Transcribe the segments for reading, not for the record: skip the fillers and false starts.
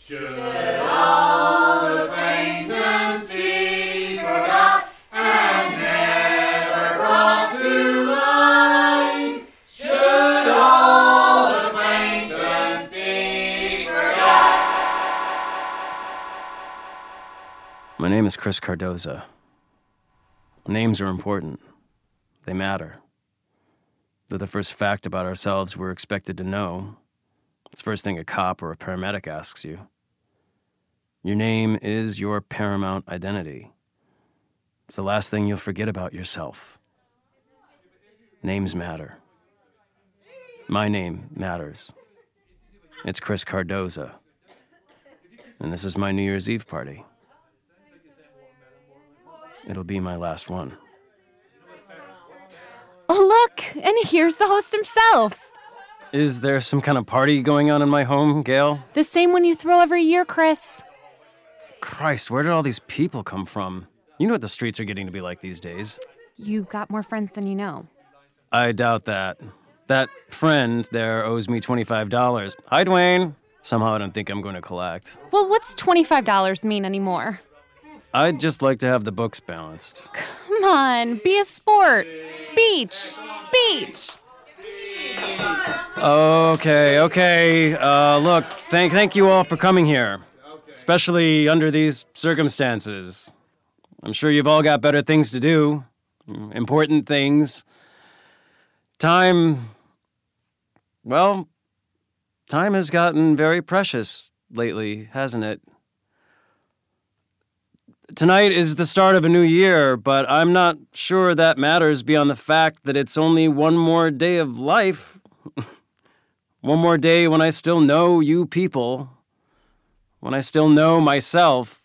Should all acquaintance be forgot and never brought to mind? Should all acquaintance be forgot? My name is Chris Cardoza. Names are important. They matter. They're the first fact about ourselves we're expected to know. It's the first thing a cop or a paramedic asks you. Your name is your paramount identity. It's the last thing you'll forget about yourself. Names matter. My name matters. It's Chris Cardoza. And this is my New Year's Eve party. It'll be my last one. Oh, look, and here's the host himself. Is there some kind of party going on in my home, Gail? The same one you throw every year, Chris. Christ, where did all these people come from? You know what the streets are getting to be like these days. You got more friends than you know. I doubt that. That friend there owes me $25. Hi, Dwayne. Somehow I don't think I'm going to collect. Well, what's $25 mean anymore? I'd just like to have the books balanced. Come on, be a sport. Speech. Okay. Look, thank you all for coming here. Especially under these circumstances. I'm sure you've all got better things to do. Important things. Time has gotten very precious lately, hasn't it? Tonight is the start of a new year, but I'm not sure that matters beyond the fact that it's only one more day of life. One more day when I still know you people. When I still know myself.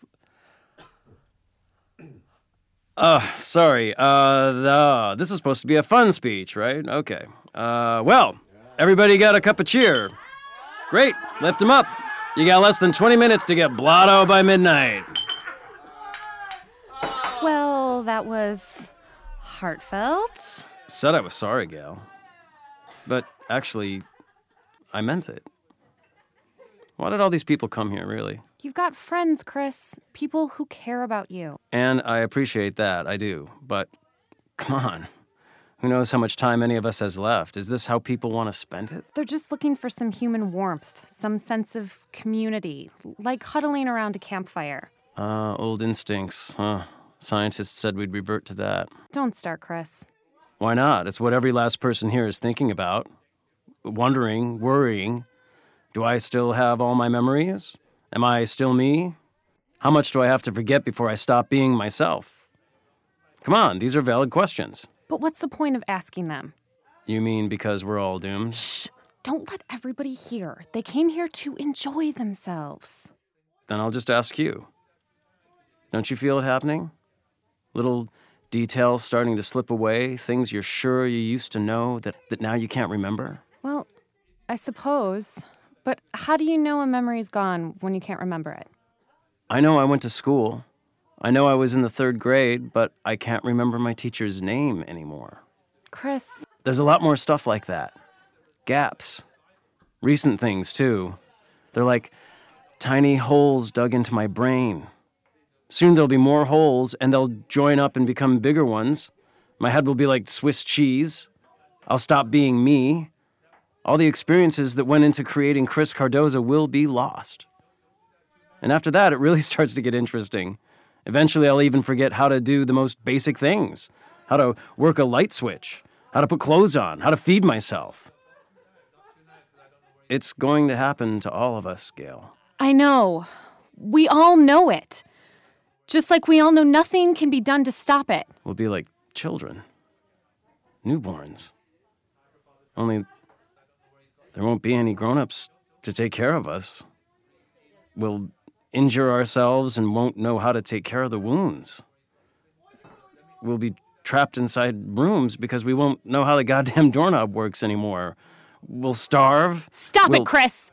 Sorry. This is supposed to be a fun speech, right? Okay. Well, everybody got a cup of cheer. Great. Lift them up. You got less than 20 minutes to get blotto by midnight. Well, that was heartfelt. Said I was sorry, Gail. But actually, I meant it. Why did all these people come here, really? You've got friends, Chris. People who care about you. And I appreciate that, I do. But, come on. Who knows how much time any of us has left? Is this how people want to spend it? They're just looking for some human warmth, some sense of community, like huddling around a campfire. Old instincts, huh? Scientists said we'd revert to that. Don't start, Chris. Why not? It's what every last person here is thinking about. Wondering, worrying. Do I still have all my memories? Am I still me? How much do I have to forget before I stop being myself? Come on, these are valid questions. But what's the point of asking them? You mean because we're all doomed? Shh! Don't let everybody hear. They came here to enjoy themselves. Then I'll just ask you. Don't you feel it happening? Little details starting to slip away, things you're sure you used to know that now you can't remember? Well, I suppose. But how do you know a memory's gone when you can't remember it? I know I went to school. I know I was in the 3rd grade, but I can't remember my teacher's name anymore. Chris. There's a lot more stuff like that. Gaps. Recent things, too. They're like tiny holes dug into my brain. Soon there'll be more holes, and they'll join up and become bigger ones. My head will be like Swiss cheese. I'll stop being me. All the experiences that went into creating Chris Cardoza will be lost. And after that, it really starts to get interesting. Eventually, I'll even forget how to do the most basic things. How to work a light switch. How to put clothes on. How to feed myself. It's going to happen to all of us, Gail. I know. We all know it. Just like we all know nothing can be done to stop it. We'll be like children. Newborns. Only there won't be any grown-ups to take care of us. We'll injure ourselves and won't know how to take care of the wounds. We'll be trapped inside rooms because we won't know how the goddamn doorknob works anymore. We'll starve. Stop it, Chris!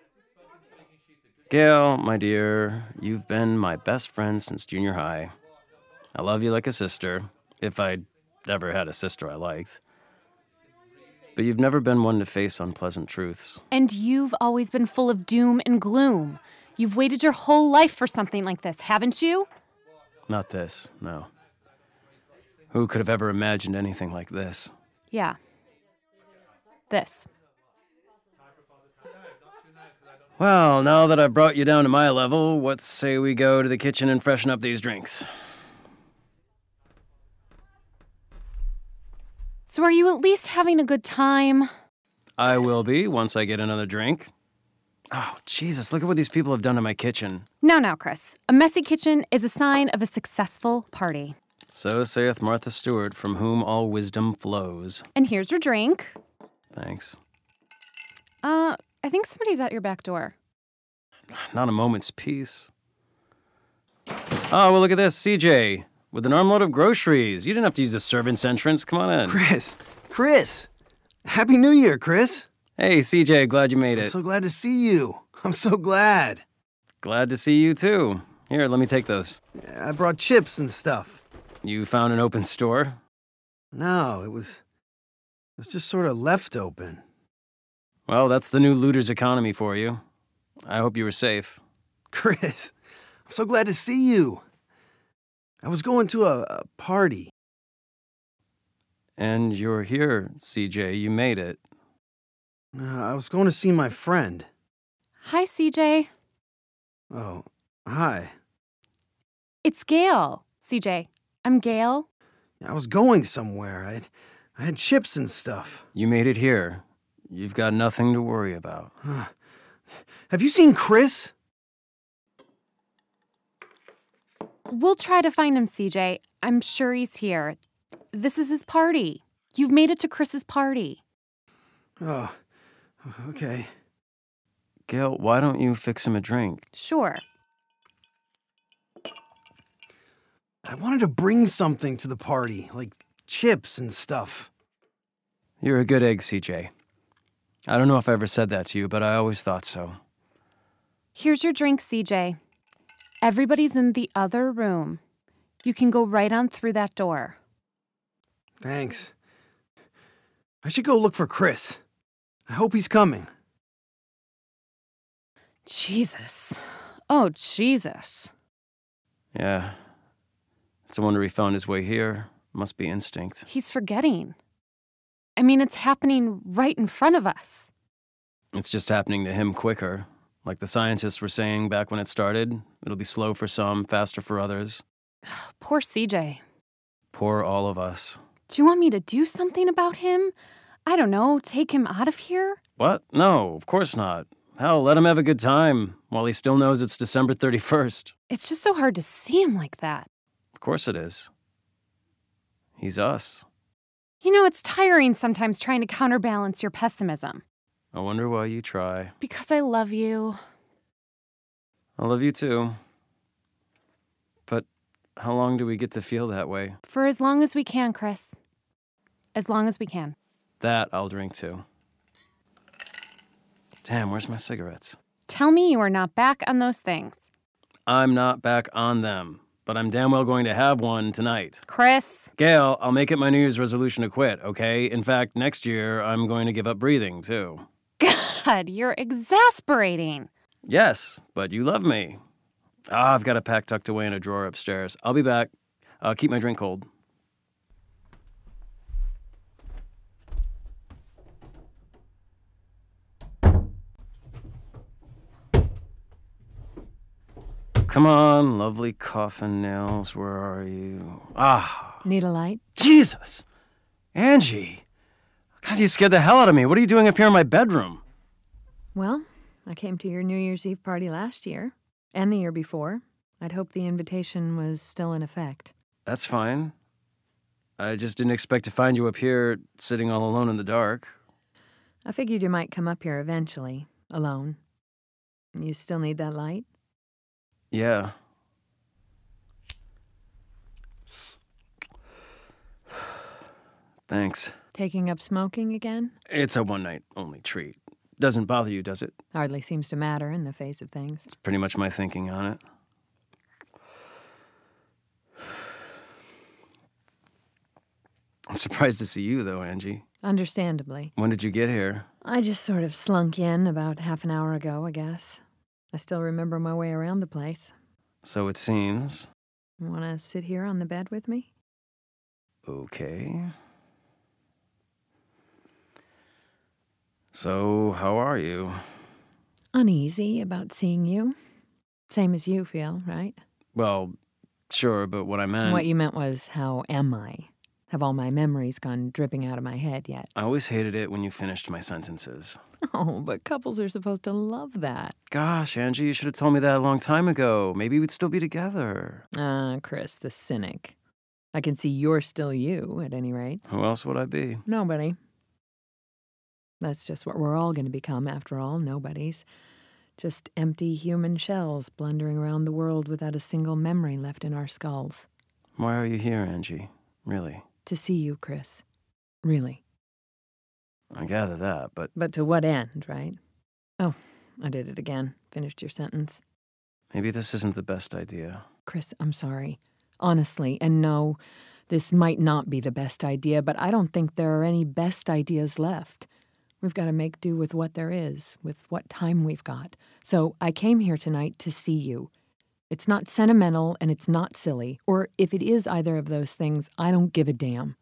Gail, my dear, you've been my best friend since junior high. I love you like a sister, if I'd ever had a sister I liked. But you've never been one to face unpleasant truths. And you've always been full of doom and gloom. You've waited your whole life for something like this, haven't you? Not this, no. Who could have ever imagined anything like this? Yeah. This. Well, now that I've brought you down to my level, what say we go to the kitchen and freshen up these drinks? So are you at least having a good time? I will be once I get another drink. Oh, Jesus, look at what these people have done to my kitchen. No, Chris. A messy kitchen is a sign of a successful party. So saith Martha Stewart, from whom all wisdom flows. And here's your drink. Thanks. I think somebody's at your back door. Not a moment's peace. Oh, well, look at this. CJ, with an armload of groceries. You didn't have to use the servant's entrance. Come on in. Chris! Happy New Year, Chris! Hey, CJ, glad you made I'm it. so glad to see you. I'm so glad. Glad to see you, too. Here, let me take those. I brought chips and stuff. You found an open store? No, it was just sort of left open. Well, that's the new looter's economy for you. I hope you were safe. Chris, I'm so glad to see you. I was going to a party. And you're here, CJ. You made it. I was going to see my friend. Hi, CJ. Oh, hi. It's Gail. CJ, I'm Gail. I was going somewhere. I had chips and stuff. You made it here. You've got nothing to worry about. Have you seen Chris? We'll try to find him, CJ. I'm sure he's here. This is his party. You've made it to Chris's party. Oh, okay. Gail, why don't you fix him a drink? Sure. I wanted to bring something to the party, like chips and stuff. You're a good egg, CJ. I don't know if I ever said that to you, but I always thought so. Here's your drink, CJ. Everybody's in the other room. You can go right on through that door. Thanks. I should go look for Chris. I hope he's coming. Jesus. Oh, Jesus. Yeah. It's a wonder he found his way here. Must be instinct. He's forgetting. I mean, it's happening right in front of us. It's just happening to him quicker. Like the scientists were saying back when it started, it'll be slow for some, faster for others. Poor CJ. Poor all of us. Do you want me to do something about him? I don't know, take him out of here? What? No, of course not. Hell, let him have a good time while he still knows it's December 31st. It's just so hard to see him like that. Of course it is. He's us. You know, it's tiring sometimes trying to counterbalance your pessimism. I wonder why you try. Because I love you. I love you too. But how long do we get to feel that way? For as long as we can, Chris. As long as we can. That I'll drink too. Damn, where's my cigarettes? Tell me you are not back on those things. I'm not back on them, but I'm damn well going to have one tonight. Chris. Gail, I'll make it my New Year's resolution to quit, okay? In fact, next year, I'm going to give up breathing, too. God, you're exasperating. Yes, but you love me. I've got a pack tucked away in a drawer upstairs. I'll be back. Keep my drink cold. Come on, lovely coffin nails, where are you? Need a light? Jesus! Angie! God, you scared the hell out of me. What are you doing up here in my bedroom? Well, I came to your New Year's Eve party last year, and the year before. I'd hoped the invitation was still in effect. That's fine. I just didn't expect to find you up here, sitting all alone in the dark. I figured you might come up here eventually, alone. You still need that light? Yeah. Thanks. Taking up smoking again? It's a one-night-only treat. Doesn't bother you, does it? Hardly seems to matter in the face of things. It's pretty much my thinking on it. I'm surprised to see you, though, Angie. Understandably. When did you get here? I just sort of slunk in about half an hour ago, I guess. I still remember my way around the place. So it seems. Want to sit here on the bed with me? Okay. So, how are you? Uneasy about seeing you. Same as you feel, right? Well, sure, but what I meant... What you meant was, how am I? Have all my memories gone dripping out of my head yet? I always hated it when you finished my sentences. Oh, but couples are supposed to love that. Gosh, Angie, you should have told me that a long time ago. Maybe we'd still be together. Chris, the cynic. I can see you're still you, at any rate. Who else would I be? Nobody. That's just what we're all going to become, after all, nobodies. Just empty human shells blundering around the world without a single memory left in our skulls. Why are you here, Angie? Really? To see you, Chris. Really. I gather that, but But to what end, right? Oh, I did it again. Finished your sentence. maybe this isn't the best idea. Chris, I'm sorry. Honestly, and no, this might not be the best idea, but I don't think there are any best ideas left. We've got to make do with what there is, with what time we've got. So I came here tonight to see you. It's not sentimental and it's not silly. Or if it is either of those things, I don't give a damn.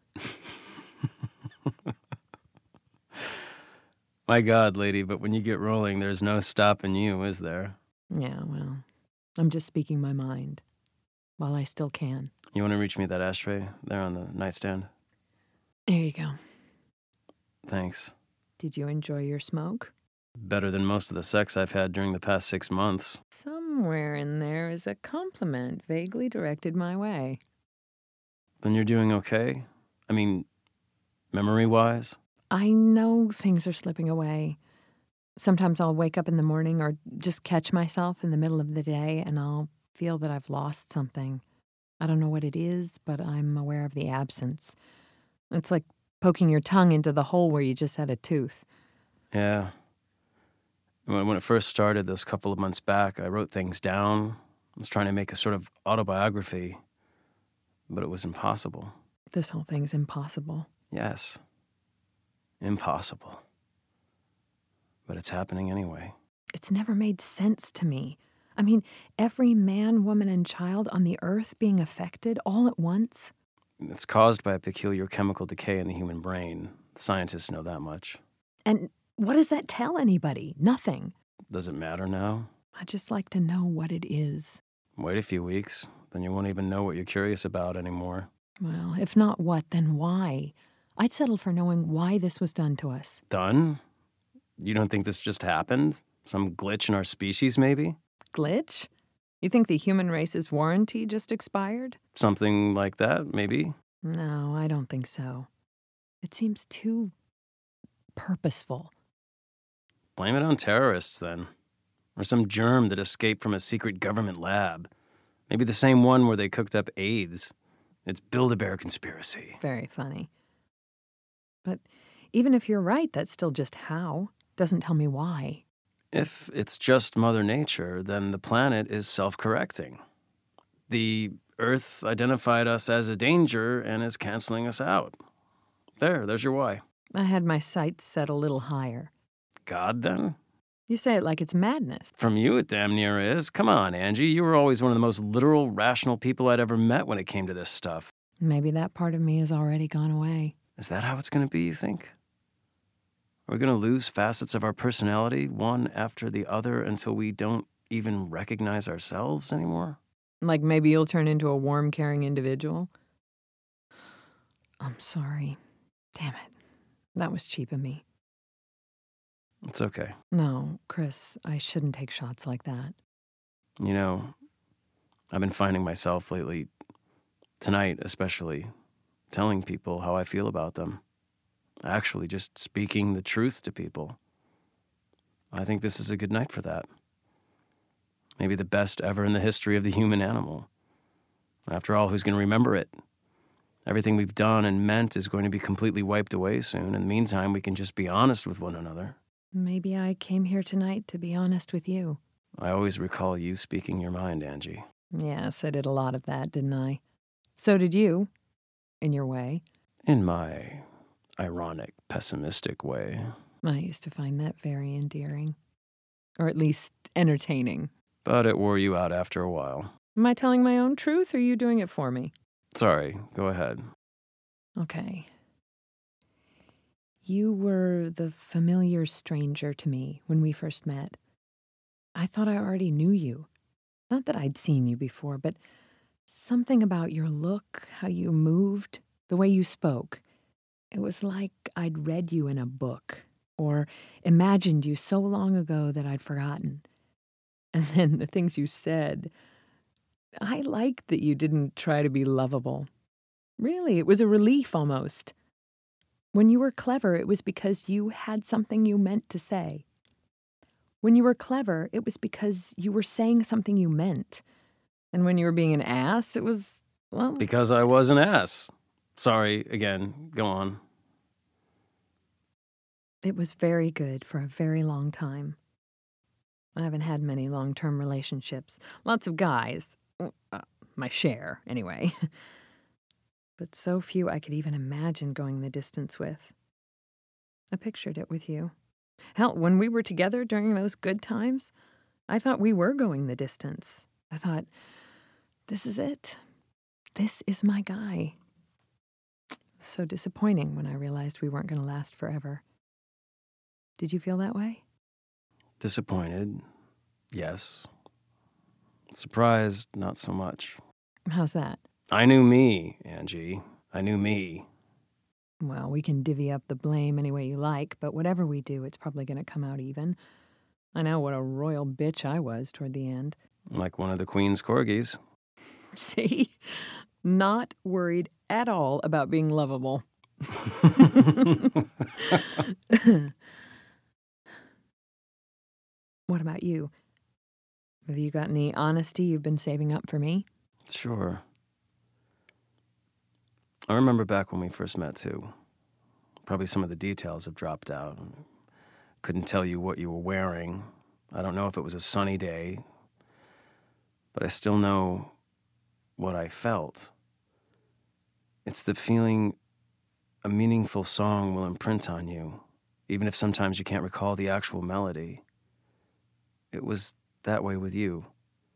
My God, lady, but when you get rolling, there's no stopping you, is there? Yeah, well, I'm just speaking my mind. While I still can. You want to reach me that ashtray there on the nightstand? There you go. Thanks. Did you enjoy your smoke? Better than most of the sex I've had during the past 6 months. Somewhere in there is a compliment vaguely directed my way. Then you're doing okay? I mean, memory-wise? I know things are slipping away. Sometimes I'll wake up in the morning or just catch myself in the middle of the day and I'll feel that I've lost something. I don't know what it is, but I'm aware of the absence. It's like poking your tongue into the hole where you just had a tooth. Yeah. When it first started, those couple of months back, I wrote things down. I was trying to make a sort of autobiography, but it was impossible. This whole thing's impossible. Yes. Impossible. But it's happening anyway. It's never made sense to me. I mean, every man, woman, and child on the earth being affected all at once. It's caused by a peculiar chemical decay in the human brain. Scientists know that much. And what does that tell anybody? Nothing. Does it matter now? I'd just like to know what it is. Wait a few weeks, then you won't even know what you're curious about anymore. Well, if not what, then why? I'd settle for knowing why this was done to us. Done? You don't think this just happened? Some glitch in our species, maybe? Glitch? You think the human race's warranty just expired? Something like that, maybe? No, I don't think so. It seems too purposeful. Blame it on terrorists, then. Or some germ that escaped from a secret government lab. Maybe the same one where they cooked up AIDS. It's Build-A-Bear conspiracy. Very funny. But even if you're right, that's still just how. Doesn't tell me why. If it's just Mother Nature, then the planet is self-correcting. The Earth identified us as a danger and is canceling us out. There's your why. I had my sights set a little higher. God, then? You say it like it's madness. From you, it damn near is. Come on, Angie. You were always one of the most literal, rational people I'd ever met when it came to this stuff. Maybe that part of me has already gone away. Is that how it's going to be, you think? Are we going to lose facets of our personality, one after the other, until we don't even recognize ourselves anymore? Like maybe you'll turn into a warm, caring individual? I'm sorry. Damn it. That was cheap of me. It's okay. No, Chris, I shouldn't take shots like that. You know, I've been finding myself lately, tonight especially, telling people how I feel about them. Actually, just speaking the truth to people. I think this is a good night for that. Maybe the best ever in the history of the human animal. After all, who's going to remember it? Everything we've done and meant is going to be completely wiped away soon. In the meantime, we can just be honest with one another. Maybe I came here tonight to be honest with you. I always recall you speaking your mind, Angie. Yes, I did a lot of that, didn't I? So did you, in your way. In my ironic, pessimistic way. I used to find that very endearing. Or at least entertaining. But it wore you out after a while. Am I telling my own truth, or are you doing it for me? Sorry, go ahead. Okay. You were the familiar stranger to me when we first met. I thought I already knew you. Not that I'd seen you before, but something about your look, how you moved, the way you spoke. It was like I'd read you in a book or imagined you so long ago that I'd forgotten. And then the things you said, I liked that you didn't try to be lovable. Really, it was a relief almost. When you were clever, it was because you had something you meant to say. When you were clever, it was because you were saying something you meant. And when you were being an ass, it was, well... Because I was an ass. Sorry, again, go on. It was very good for a very long time. I haven't had many long-term relationships. Lots of guys. My share, anyway. But so few I could even imagine going the distance with. I pictured it with you. Hell, when we were together during those good times, I thought we were going the distance. I thought, this is it. This is my guy. So disappointing when I realized we weren't going to last forever. Did you feel that way? Disappointed, yes. Surprised, not so much. How's that? I knew me, Angie. I knew me. Well, we can divvy up the blame any way you like, but whatever we do, it's probably going to come out even. I know what a royal bitch I was toward the end. Like one of the Queen's corgis. See? Not worried at all about being lovable. What about you? Have you got any honesty you've been saving up for me? Sure. I remember back when we first met, too. Probably some of the details have dropped out. Couldn't tell you what you were wearing. I don't know if it was a sunny day, but I still know what I felt. It's the feeling a meaningful song will imprint on you, even if sometimes you can't recall the actual melody. It was that way with you.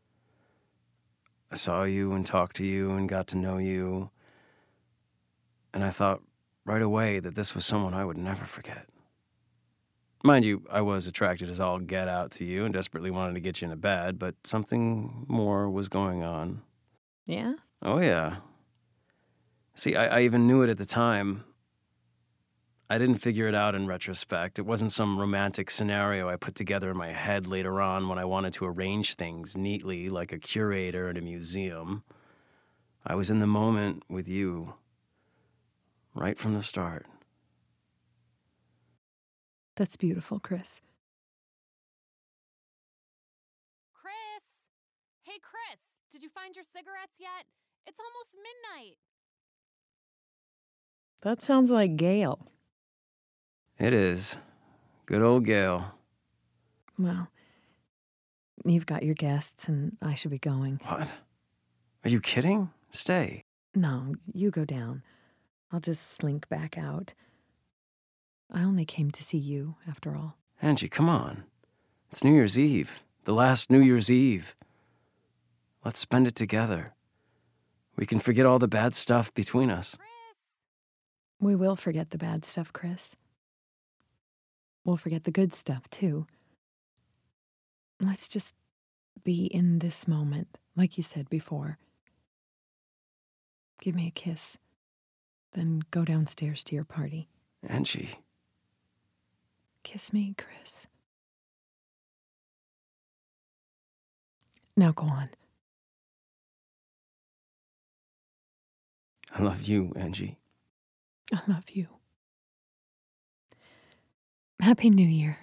I saw you and talked to you and got to know you, and I thought right away that this was someone I would never forget. Mind you, I was attracted as all get out to you and desperately wanted to get you into bed, but something more was going on. Yeah? Oh, yeah. See, I even knew it at the time. I didn't figure it out in retrospect. It wasn't some romantic scenario I put together in my head later on when I wanted to arrange things neatly like a curator in a museum. I was in the moment with you, right from the start. That's beautiful, Chris. Chris! Hey, Chris, did you find your cigarettes yet? It's almost midnight. That sounds like Gail. It is. Good old Gail. Well, you've got your guests, and I should be going. What? Are you kidding? Stay. No, you go down. I'll just slink back out. I only came to see you, after all. Angie, come on. It's New Year's Eve. The last New Year's Eve. Let's spend it together. We can forget all the bad stuff between us. Chris! We will forget the bad stuff, Chris. We'll forget the good stuff, too. Let's just be in this moment, like you said before. Give me a kiss, then go downstairs to your party. Angie. Kiss me, Chris. Now go on. I love you, Angie. I love you. Happy New Year.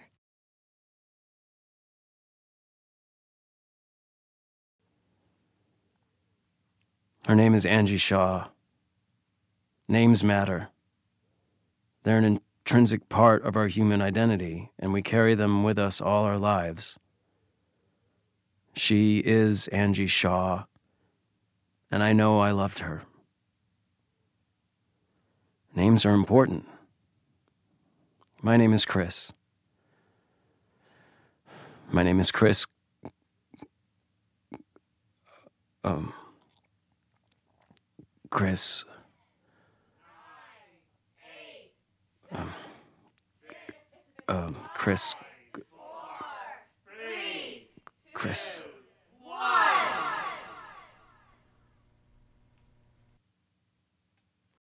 Her name is Angie Shaw. Names matter. They're an intrinsic part of our human identity, and we carry them with us all our lives. She is Angie Shaw, and I know I loved her. Names are important. My name is Chris. My name is Chris. Chris. Chris. Chris.